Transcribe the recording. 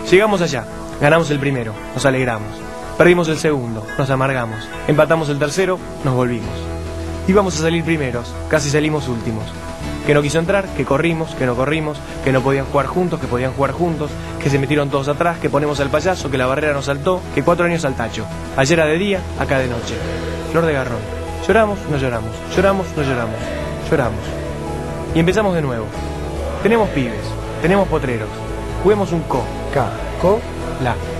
Llegamos allá, ganamos el primero, nos alegramos. Perdimos el segundo, nos amargamos. Empatamos el tercero, nos volvimos. Íbamos a salir primeros, casi salimos últimos. Que no quiso entrar, que corrimos, que no corrimos, que no podían jugar juntos, que podían jugar juntos, que se metieron todos atrás, que ponemos al payaso, que la barrera nos saltó, que 4 años al tacho. Ayer era de día, acá de noche. Flor de Garrón. Lloramos, no lloramos. Lloramos, no lloramos. Lloramos. Y empezamos de nuevo. Tenemos pibes, tenemos potreros. Juguemos un co, la.